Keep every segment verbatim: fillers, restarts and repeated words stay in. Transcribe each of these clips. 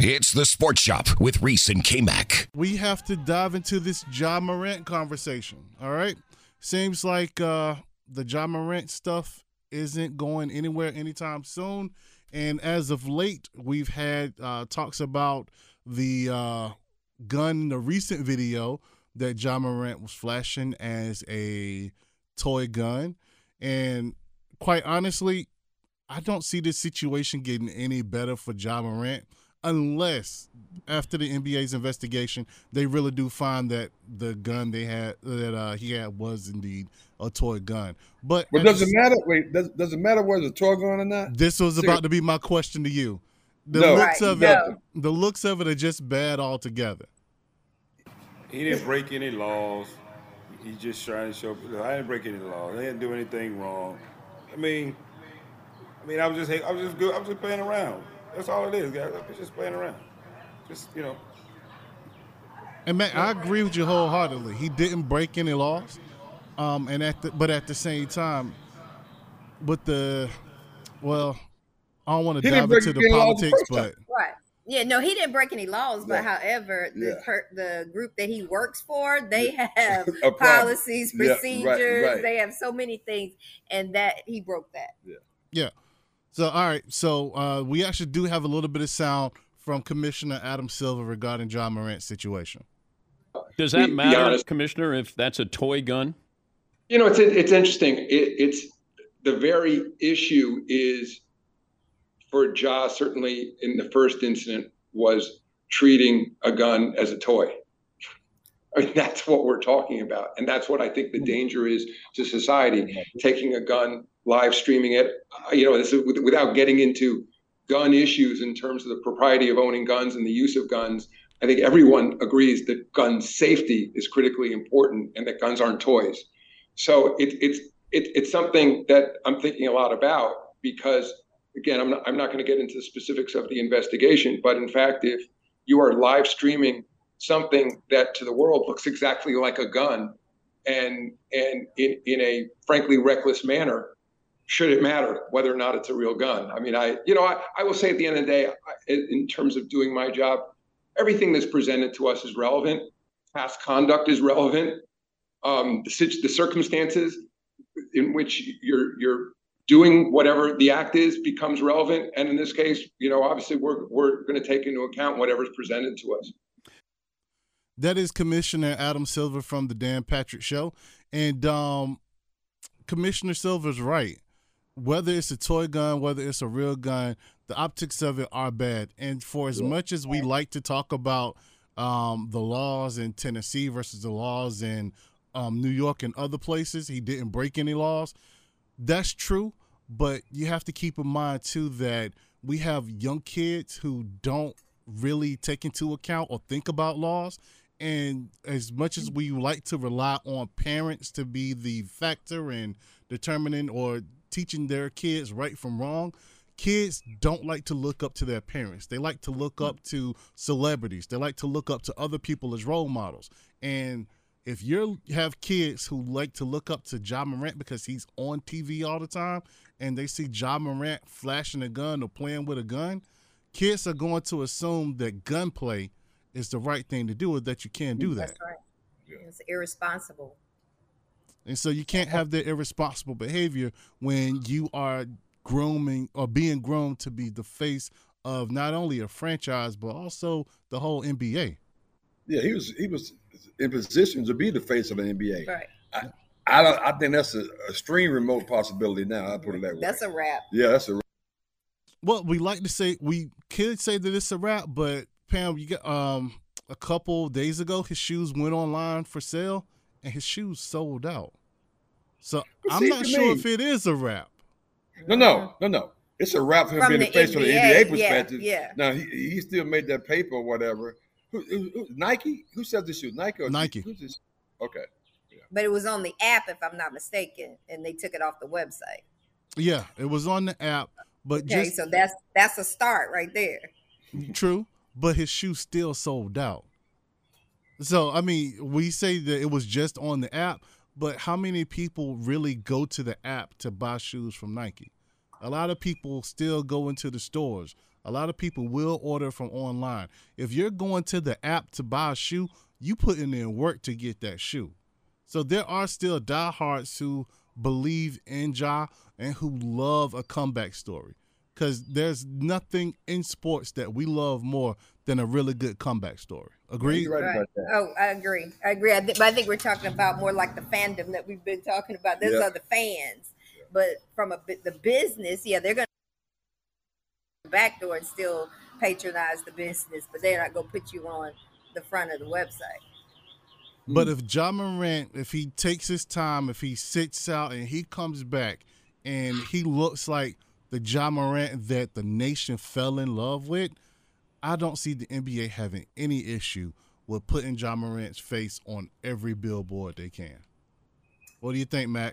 It's the Sports Shop with Reese and K-Mac. We have to dive into this Ja Morant conversation, all right? Seems like uh, the Ja Morant stuff isn't going anywhere anytime soon. And as of late, we've had uh, talks about the uh, gun, the recent video that Ja Morant was flashing as a toy gun. And quite honestly, I don't see this situation getting any better for Ja Morant unless after the N B A's investigation, they really do find that the gun they had that uh, he had was indeed a toy gun. But But does it matter? Wait, does does it matter whether it's a toy gun or not? This was about to be my question to you. The No. looks Right, of no. it, the looks of it are just bad altogether. He didn't break any laws. He's just trying to show people I didn't break any laws. I didn't do anything wrong. I mean, I mean, I was just, I was just good. I was just playing around. That's all it is, guys. I was just playing around. Just, you know. And man, I agree with you wholeheartedly. He didn't break any laws, um, and at the, but at the same time, with the, well, I don't want to He didn't dive break into the any laws the politics, first time. but Right. Yeah, no, he didn't break any laws, but Yeah. however, the Yeah. per, the group that he works for, they have A problem. policies, Yeah, right, procedures, right. they have so many things, and that he broke that. yeah. So all right, so uh, we actually do have a little bit of sound from Commissioner Adam Silver regarding Ja Morant's situation. Does Be- that be matter, honest. Commissioner, if that's a toy gun? You know, it's it's interesting. It, it's the very issue is for Ja, certainly in the first incident, was treating a gun as a toy. I mean, that's what we're talking about. And that's what I think the danger is to society, taking a gun, live streaming it. Uh, You know, this is with- without getting into gun issues in terms of the propriety of owning guns and the use of guns. I think everyone agrees that gun safety is critically important and that guns aren't toys. So it, it's it, it's something that I'm thinking a lot about because, again, I'm not, I'm not going to get into the specifics of the investigation, but in fact, if you are live streaming something that to the world looks exactly like a gun and and in, in a frankly reckless manner, should it matter whether or not it's a real gun? I mean, I, you know, I, I will say at the end of the day, I, in terms of doing my job, everything that's presented to us is relevant. Past conduct is relevant. Um, the, situ- the circumstances in which you're you're doing whatever the act is becomes relevant. And in this case, you know, obviously we're we're going to take into account whatever's presented to us. That is Commissioner Adam Silver from the Dan Patrick Show. And um, Commissioner Silver's right. Whether it's a toy gun, whether it's a real gun, the optics of it are bad. And for as much as we like to talk about um, the laws in Tennessee versus the laws in um, New York and other places, he didn't break any laws. That's true. But you have to keep in mind, too, that we have young kids who don't really take into account or think about laws. And as much as we like to rely on parents to be the factor in determining or teaching their kids right from wrong, kids don't like to look up to their parents. They like to look up to celebrities. They like to look up to other people as role models. And if you have kids who like to look up to Ja Morant because he's on T V all the time and they see Ja Morant flashing a gun or playing with a gun, kids are going to assume that gunplay is the right thing to do, or that you can't do that. That's right. It's irresponsible. And so you can't have the irresponsible behavior when you are grooming or being groomed to be the face of not only a franchise, but also the whole N B A. Yeah, he was he was in position to be the face of the N B A. Right. I, I don't. I think that's a, a extreme remote possibility now. I put it that way. That's a wrap. Yeah, that's a. Well, we like to say, we could say that it's a wrap, but Pam, you got um a couple days ago, his shoes went online for sale, and his shoes sold out. So It I'm seems not to sure me- if it is a wrap. No, no, no, no. It's a wrap for him From being the, the face of the N N B A, B A yeah, perspective. yeah. Now he he still made that paper or whatever. Who, who, who- Nike? Who sells the shoes? Nike or Nike. Who's this? Okay. But it was on the app, if I'm not mistaken, and they took it off the website. Yeah, it was on the app, but Okay, just so that's that's a start right there. true. But his shoes still sold out. So I mean, we say that it was just on the app, but how many people really go to the app to buy shoes from Nike? A lot of people still go into the stores. A lot of people will order from online. If you're going to the app to buy a shoe, you putting in work to get that shoe. So there are still diehards who believe in Ja and who love a comeback story, because there's nothing in sports that we love more than a really good comeback story. Agreed? You're right, Right. about that. Oh, I agree. I agree. I th- but I think we're talking about more like the fandom that we've been talking about. Those Yeah. are the fans. But from a bu- the business, yeah, they're going to backdoor and still patronize the business, but they're not going to put you on the front of the website. But if Ja Morant, if he takes his time, if he sits out and he comes back and he looks like the Ja Morant that the nation fell in love with, I don't see the N B A having any issue with putting Ja Morant's face on every billboard they can. What do you think, Mac?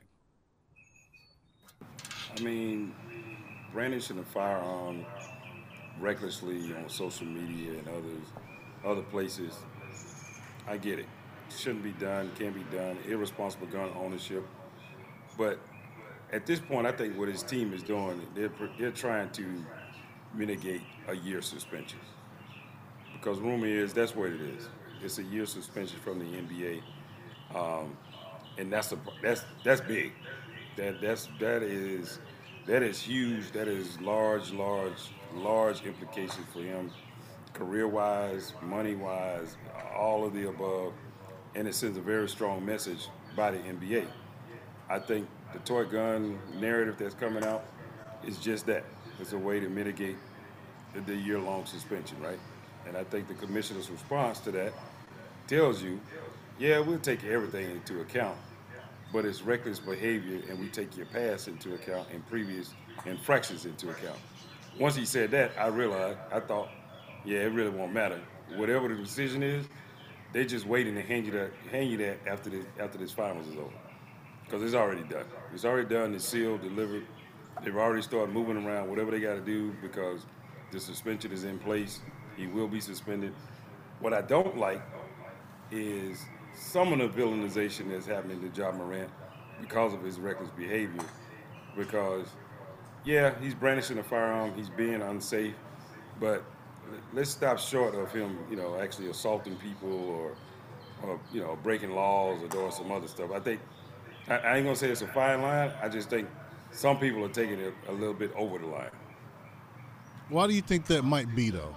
I mean, brandishing a firearm recklessly on social media and others, other places, I get it. Shouldn't be done, can't be done, irresponsible gun ownership. But at this point, I think what his team is doing, they're, they're trying to mitigate a year suspension. Because rumor is that's what it is. It's a year suspension from the N B A. Um, and that's a that's that's big. That that's that is that is huge. That is large, large, large implications for him, career-wise, money-wise, all of the above, and it sends a very strong message by the N B A. I think the toy gun narrative that's coming out is just that. It's a way to mitigate the, the year-long suspension, right? And I think the commissioner's response to that tells you, yeah, we'll take everything into account, but it's reckless behavior, and we take your past into account and previous infractions into account. Once he said that, I realized, I thought, yeah, it really won't matter. Whatever the decision is, they're just waiting to hand you that, hand you that after this, after this finals is over, because it's already done. It's already done. It's sealed, delivered. They've already started moving around, whatever they got to do, because the suspension is in place. He will be suspended. What I don't like is some of the villainization that's happening to Ja Morant because of his reckless behavior. Because, yeah, he's brandishing a firearm, he's being unsafe, but let's stop short of him, you know, actually assaulting people or, or you know, breaking laws or doing some other stuff. I think, I, I ain't gonna say it's a fine line, I just think some people are taking it a little bit over the line. Why do you think that might be, though?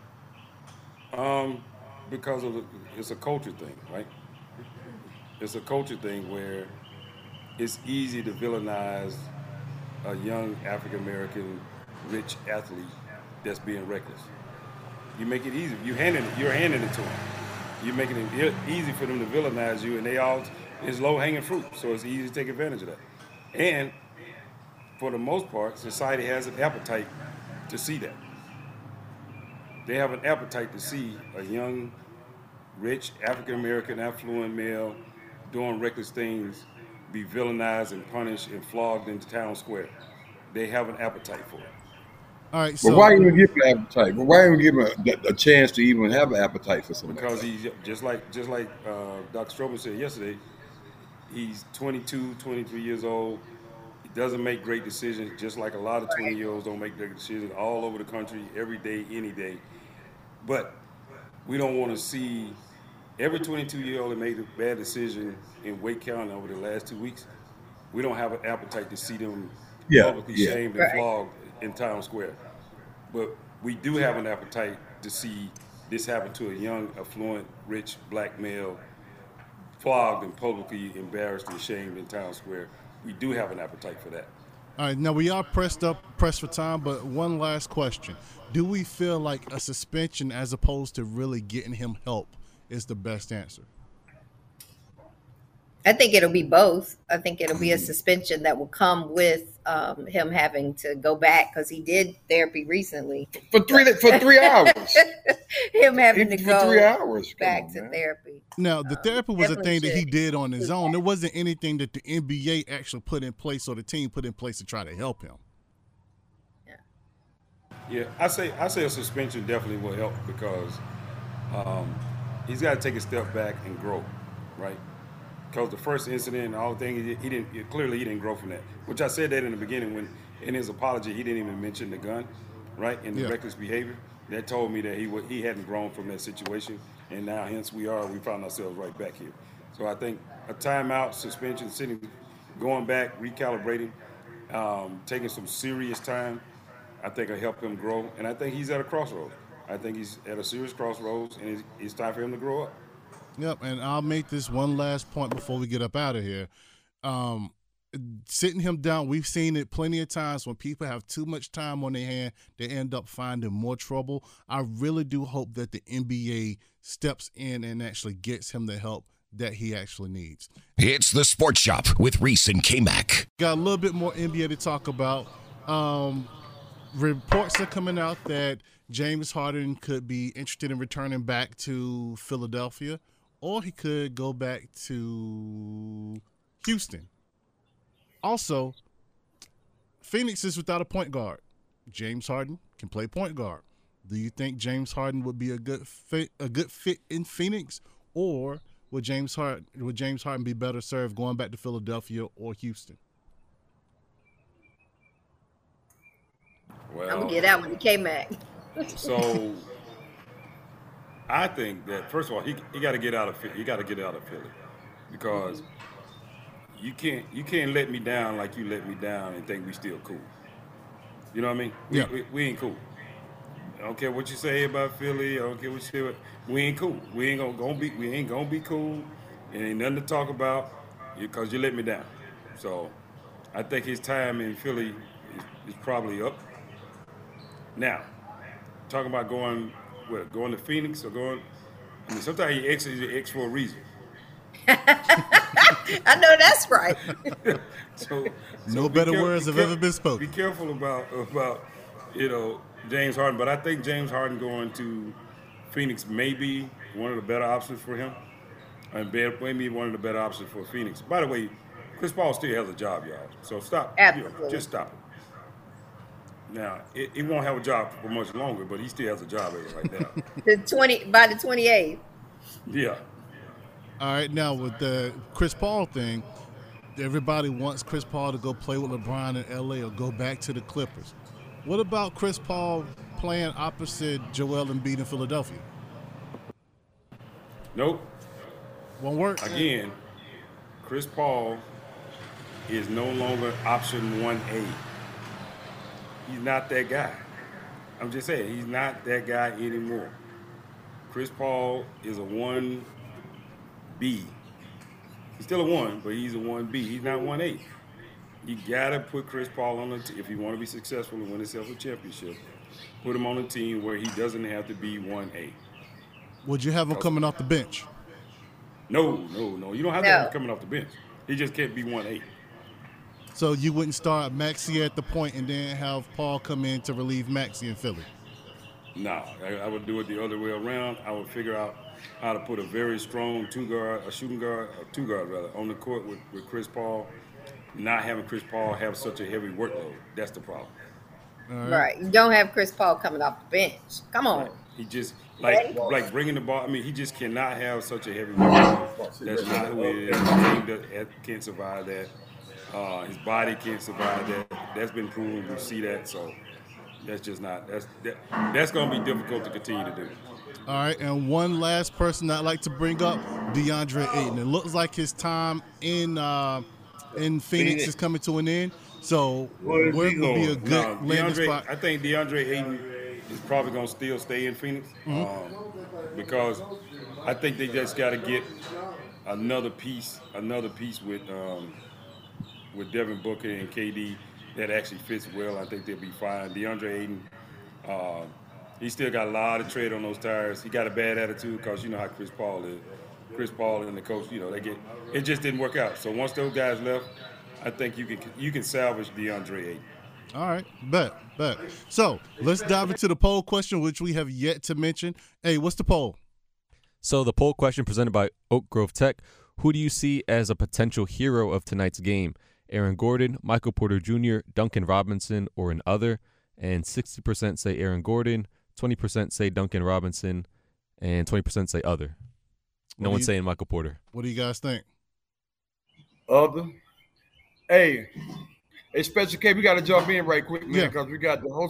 Um, because of the, it's a culture thing, right? It's a culture thing where it's easy to villainize a young African American rich athlete that's being reckless. You make it easy. You handing it. You're handing it to them. You're making it easy for them to villainize you, and they all it's low hanging fruit. So it's easy to take advantage of that. And for the most part, society has an appetite to see that. They have an appetite to see a young, rich, African-American, affluent male doing reckless things be villainized and punished and flogged into town square. They have an appetite for it. All right, so But why even give him an appetite? But why even give him a, a chance to even have an appetite for something? Because like he's just like just like uh, Doctor Stroman said yesterday, he's twenty-two, twenty-three years old. He doesn't make great decisions, just like a lot of twenty-year-olds don't make great decisions all over the country, every day, any day. But we don't want to see every twenty-two-year-old that made a bad decision in Wake County over the last two weeks. We don't have an appetite to see them Yeah, publicly yeah. shamed and Right. flogged in town square. But we do have an appetite to see this happen to a young, affluent, rich black male flogged and publicly embarrassed and shamed in town square. We do have an appetite for that. All right, now we are pressed up, pressed for time, but one last question. Do we feel like a suspension as opposed to really getting him help is the best answer? I think it'll be both. I think it'll be a suspension that will come with um, him having to go back because he did therapy recently. For three for three hours. Him having to For go three hours. Come back on, to man. therapy. Now, the therapy was a definitely thing that he should. did on his own. There wasn't anything that the N B A actually put in place or the team put in place to try to help him. Yeah, I say I say a suspension definitely will help because um, he's got to take a step back and grow, right? Because the first incident and all the thing, he, he didn't clearly he didn't grow from that. Which I said that in the beginning when in his apology he didn't even mention the gun. right, in the Yeah. reckless behavior. That told me that he wa- he hadn't grown from that situation, and now hence we are we found ourselves right back here. So I think a timeout, suspension, sitting, going back, recalibrating, um, taking some serious time, I think will help him grow. And I think he's at a crossroads. I think he's at a serious crossroads, and it's, it's time for him to grow up. Yep, and I'll make this one last point before we get up out of here. Um, sitting him down, we've seen it plenty of times when people have too much time on their hand, they end up finding more trouble. I really do hope that the N B A steps in and actually gets him the help that he actually needs. It's the Sports Shop with Reese and K-Mac. Got a little bit more N B A to talk about. Um, reports are coming out that James Harden could be interested in returning back to Philadelphia, or he could go back to Houston. Also, Phoenix is without a point guard. James Harden can play point guard. Do you think James Harden would be a good fit, a good fit in Phoenix, or would James Harden would James Harden be better served going back to Philadelphia or Houston? Well, I'm gonna get out with the K-Mac. So I think that first of all, he he got to get out of Philly. He got to get out of Philly because you can't you can't let me down like you let me down and think we still cool. You know what I mean? We, Yeah. we, we ain't cool. I don't care what you say about Philly. I don't care what you say. About, we ain't cool. We ain't gonna, gonna be. We ain't gonna be cool. It ain't nothing to talk about because you let me down. So I think his time in Philly is, is probably up. Now, talking about going, what, going to Phoenix or going, I mean, sometimes he X is your X for a reason. I know that's right. So, No so be better care- words be have care- ever been spoken. Be careful about, about, you know, James Harden. But I think James Harden going to Phoenix may be one of the better options for him. And maybe one of the better options for Phoenix. By the way, Chris Paul still has a job, y'all. So stop. You know, Absolutely. just stop it. Now, it, it won't have a job for much longer, but he still has a job right now. The twenty by the twenty-eighth. Yeah. All right, now with the Chris Paul thing, everybody wants Chris Paul to go play with LeBron in L A or go back to the Clippers. What about Chris Paul playing opposite Joel Embiid in Philadelphia? Nope. Won't work. Again, Chris Paul is no longer option one A. He's not that guy. I'm just saying, he's not that guy anymore. Chris Paul is a one B. He's still a one, but he's a one B. He's not one A. You gotta put Chris Paul on the team if you want to be successful and win yourself a championship. Put him on a team where he doesn't have to be one A. Would you have him coming off the bench? No, no, no. You don't have to No. have him coming off the bench. He just can't be one A. So you wouldn't start Maxey at the point and then have Paul come in to relieve Maxey in Philly? No, I, I would do it the other way around. I would figure out how to put a very strong two guard, a shooting guard, or two guard rather, on the court with, with Chris Paul. Not having Chris Paul have such a heavy workload. That's the problem. Right. You don't have Chris Paul coming off the bench. Come on. He just like like bringing the ball. I mean, he just cannot have such a heavy workload. That's not who he is. His team does- can't survive that. Uh, his body can't survive that. That's been proven. We see that. So that's just not. That's that, that's going to be difficult to continue to do. All right, and one last person I'd like to bring up, DeAndre Ayton. It looks like his time in uh, in Phoenix, Phoenix. is coming to an end. So Where where is he would be a going? good No, landing DeAndre, spot? I think DeAndre Ayton is probably going to still stay in Phoenix um, because I think they just got to get another piece, another piece with um, with Devin Booker and K D that actually fits well. I think they'll be fine. DeAndre Ayton, uh, he still got a lot of tread on those tires. He got a bad attitude because you know how Chris Paul is. Chris Paul and the coach, you know, they get it just didn't work out. So once those guys left, I think you can you can salvage DeAndre Ayton. All right, bet, bet. So let's dive into the poll question, which we have yet to mention. Hey, what's the poll? So the poll question presented by Oak Grove Tech: who do you see as a potential hero of tonight's game? Aaron Gordon, Michael Porter Junior, Duncan Robinson, or an other? And sixty percent say Aaron Gordon, twenty percent say Duncan Robinson, and twenty percent say other. No What do one's you- saying Michael Porter. What do you guys think? Other. Hey, hey, Special K, we got to jump in right quick, man, Yeah. because we got the whole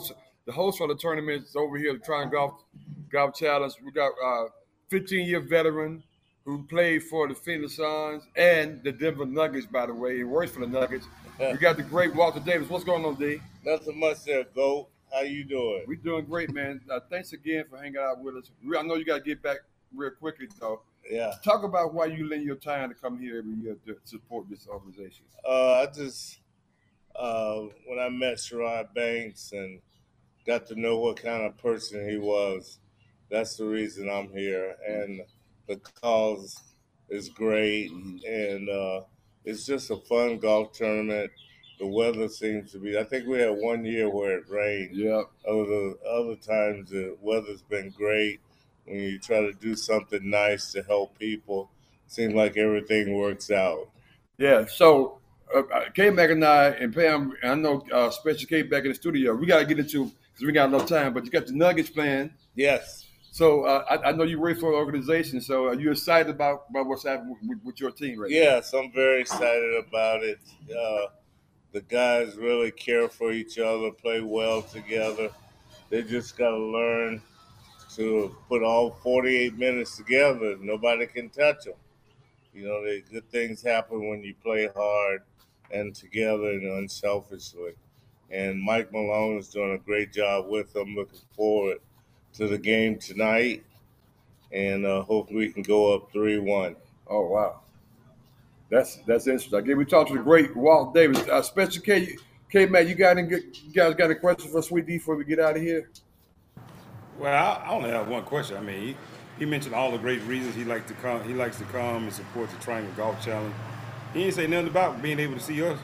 the host for the tournament is over here, the Trying Golf Golf Challenge. We got uh fifteen-year veteran who played for the Phoenix Suns and the Denver Nuggets, by the way. He works for the Nuggets. We got the great Walter Davis. What's going on, D? Nothing much there, Goat. How you doing? We're doing great, man. Uh, thanks again for hanging out with us. I know you got to get back real quickly, though. Yeah. Talk about why you lend your time to come here every year to support this organization. Uh, I just, uh, when I met Sherrod Banks and got to know what kind of person he was, that's the reason I'm here. And the cause is great. And uh, it's just a fun golf tournament. The weather seems to be, I think we had one year where it rained. Yeah. Other, other times the weather's been great. When you try to do something nice to help people, seems like everything works out. Yeah, so uh, K-Mac and I and Pam, and I know uh, Special K back in the studio, we got to get into, because we got enough time, but you got the Nuggets playing. Yes. So uh, I, I know you work for an organization, so are you excited about, about what's happening with, with your team right yes, now? Yes, I'm very excited about it. Uh, the guys really care for each other, play well together. They just got to learn to put all forty-eight minutes together. Nobody can touch them. You know, the good things happen when you play hard and together and unselfishly. And Mike Malone is doing a great job with them. Looking forward to the game tonight, and uh, hopefully we can go up three one. Oh, wow. That's that's interesting. Again, we talked to the great Walt Davis. Uh, Special K, K-Mac, you, got any, you guys got a question for Sweet D before we get out of here? Well, I, I only have one question. I mean, he, he mentioned all the great reasons he likes to come. He likes to come and support the Triangle Golf Challenge. He didn't say nothing about being able to see us.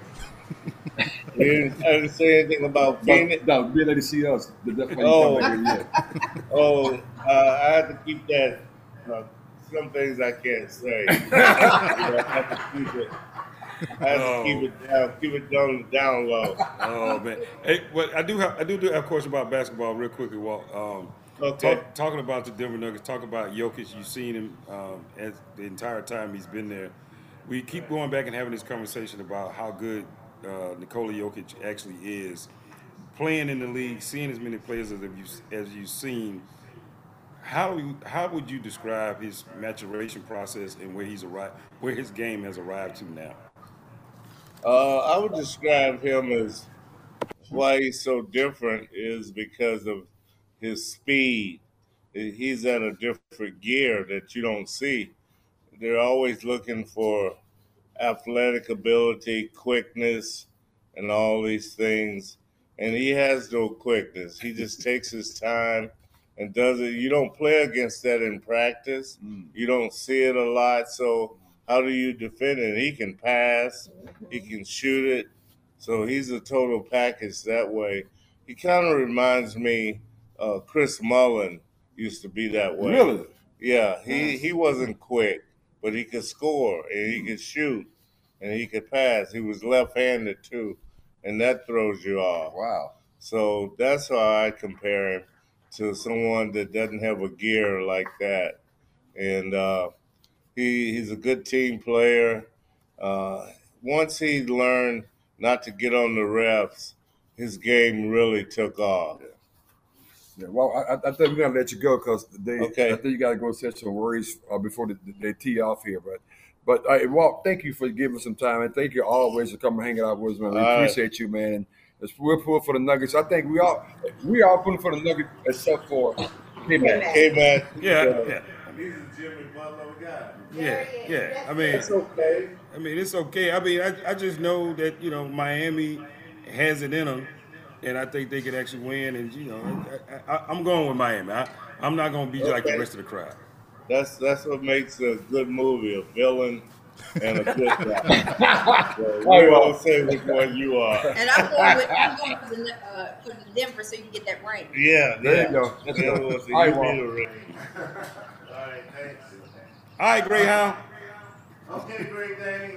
He didn't, I didn't say anything about being it. No, being able to see us. That's why Oh, you come back here. oh, uh, I have to keep that. Uh, some things I can't say. You know, I have to keep it. I have Oh. to keep it down. Keep it down, down low. Oh man! Hey, but I do have I do, do have a question about basketball, real quickly. Walt. Um, Okay. talk, talking about the Denver Nuggets, talk about Jokic. You've seen him um, as the entire time he's been there. We keep going back and having this conversation about how good uh, Nikola Jokic actually is. Playing in the league, seeing as many players as you as you've seen. How do you, how would you describe his maturation process and where he's arrived, where his game has arrived to now? Uh, I would describe him as why he's so different is because of his speed. He's at a different gear that you don't see. They're always looking for athletic ability, quickness, and all these things. And he has no quickness. He just takes his time and does it. You don't play against that in practice. Mm. You don't see it a lot. So how do you defend it? He can pass. He can shoot it. So he's a total package that way. He kind of reminds me, uh, Chris Mullin used to be that way. Really? Yeah, he, he wasn't quick, but he could score, and he could shoot, and he could pass. He was left-handed, too, and that throws you off. Wow. So that's how I compare him to someone that doesn't have a gear like that. And uh, he he's a good team player. Uh, once he learned not to get on the refs, his game really took off. Yeah, well, I, I think we're gonna let you go because they. Okay. I think you gotta go set some worries uh, before they, they tee off here. But, but uh, Walt, thank you for giving us some time, and thank you always for coming hanging out with us, man. We All right. appreciate you, man. It's, we're pulling for the Nuggets. I think we all we all pulling for the Nuggets except for K-Mac. Hey, man. Yeah, uh, yeah. He's a Jimmy Butler guy. Yeah, yeah. I mean, It's okay. I mean, it's okay. I mean, I, I just know that, you know, Miami has it in them, and I think they could actually win. And, you know, I, I, I'm going with Miami. I, I'm not going to be like the Okay. rest of the crowd. That's that's what makes a good movie, a villain and a good guy. So we won't say which one you are. And I'm going with I'm going for the uh, for the Denver so you can get that ring. Yeah, There yeah. you go. Let's Yeah, go. well, so All right, you Walt. need a ring. All right, thanks. All right, Greyhound. Okay, great day.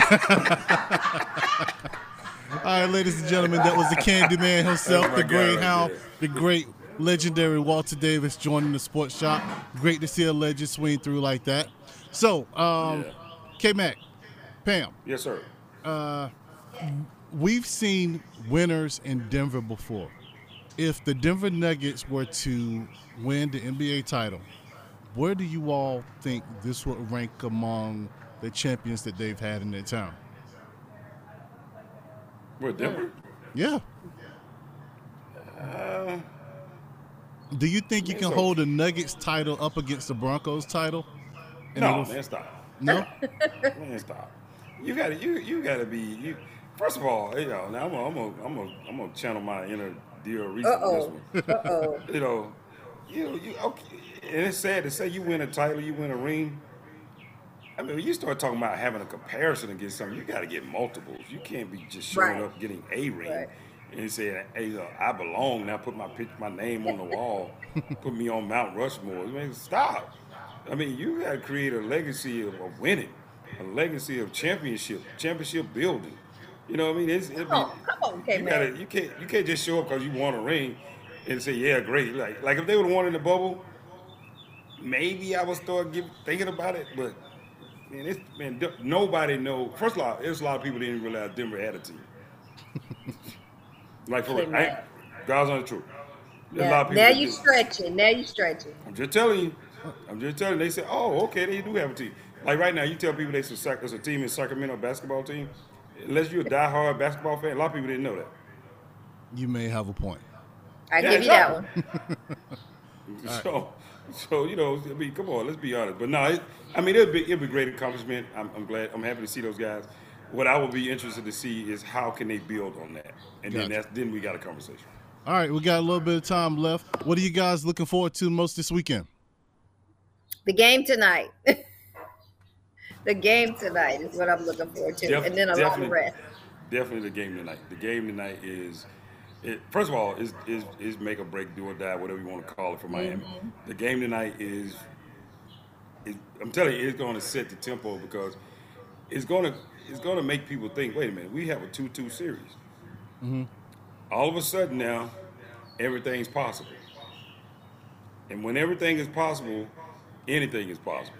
All right, ladies and gentlemen, that was the Candyman himself, Oh, my the God, Greyhound, right the great legendary Walter Davis joining the sports shop. Great to see a legend swing through like that. So, um, Yeah. K-Mac, Pam, Yes, sir. uh, we've seen winners in Denver before. if the Denver Nuggets were to win the N B A title, where do you all think this would rank among the champions that they've had in their town? What, Denver? Yeah. Uh, Do you think you man, can so- hold the Nuggets title up against the Broncos title? And no, it'll- man, stop. No? Man, stop. You gotta, you, you gotta be. You, first of all, you know, now I'm gonna, I'm gonna, I'm gonna, I'm gonna channel my inner dear Reese on Uh-oh. this one. Uh-oh. You know, you, you, okay. And it's sad to say you win a title, you win a ring. I mean, when you start talking about having a comparison against something, you got to get multiples. You can't be just showing Right. up getting a ring Right. and saying, "Hey, uh, I belong." Now put my pic- my name on the wall, put me on Mount Rushmore. I mean, stop. I mean, you got to create a legacy of, of winning, a legacy of championship, championship building. You know what I mean? It's, it'd be, Come on, come on, you K-Man. gotta, you can't, you can't just show up because you won a ring and say, "Yeah, great." Like, like if they would have won in the bubble, maybe I would start give, thinking about it. But man, it's, man, d- nobody know. First of all, there's a lot of people that didn't realize Denver had a team. Like for real, I, God's on the truth. There's a lot of Now, people now that you do- stretching. Now you stretching. I'm just telling you. I'm just telling you. They say, "Oh, okay, they do have a team." Like right now, you tell people there's a, Sac- there's a team in Sacramento basketball team. Unless you're a diehard basketball fan, a lot of people didn't know that. You may have a point. I Yeah, give you that exactly. one. So, so you know, I mean, come on, let's be honest. But no, it, I mean, it'll be it'll be a great accomplishment. I'm, I'm glad. I'm happy to see those guys. What I would be interested to see is how can they build on that, and then Gotcha. that's then we got a conversation. All right, we got a little bit of time left. What are you guys looking forward to most this weekend? The game tonight. The game tonight is what I'm looking forward to, Def- and then a lot of definitely- rest. Definitely the game tonight. The game tonight is, it, first of all, is, is is make or break, do or die, whatever you want to call it for Miami. The game tonight is, is I'm telling you, it's going to set the tempo because it's going to it's going to make people think. Wait a minute, we have a two two series. All of a sudden now, everything's possible. And when everything is possible, anything is possible.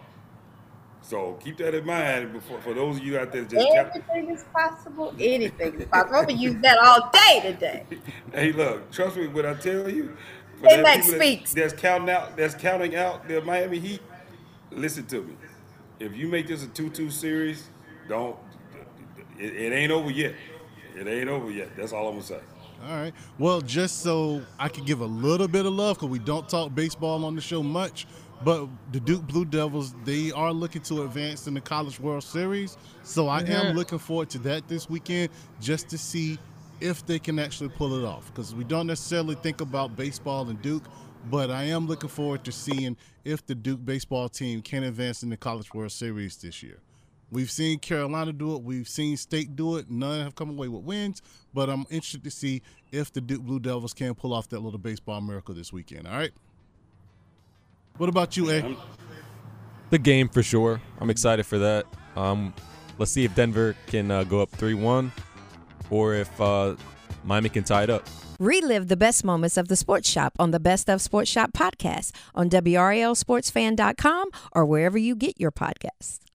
So keep that in mind before, for those of you out there that just cap- Everything is possible. Anything is possible. I'm gonna use that all day today. Hey, look, trust me when I tell you. For Hey, that Max people that- speaks. That's counting out. That's counting out the Miami Heat. Listen to me. If you make this a two two series, don't. It, it ain't over yet. It ain't over yet. That's all I'm gonna say. All right. Well, just so I can give a little bit of love, because we don't talk baseball on the show much, but the Duke Blue Devils, they are looking to advance in the College World Series. So I am looking forward to that this weekend just to see if they can actually pull it off, because we don't necessarily think about baseball and Duke, but I am looking forward to seeing if the Duke baseball team can advance in the College World Series this year. We've seen Carolina do it. We've seen State do it. None have come away with wins, but I'm interested to see if the Duke Blue Devils can pull off that little baseball miracle this weekend. All right? What about you, A? The game for sure. I'm excited for that. Um, let's see if Denver can uh, go up three one or if uh, Miami can tie it up. Relive the best moments of the Sports Shop on the Best of Sports Shop podcast on W R A L sports fan dot com or wherever you get your podcasts.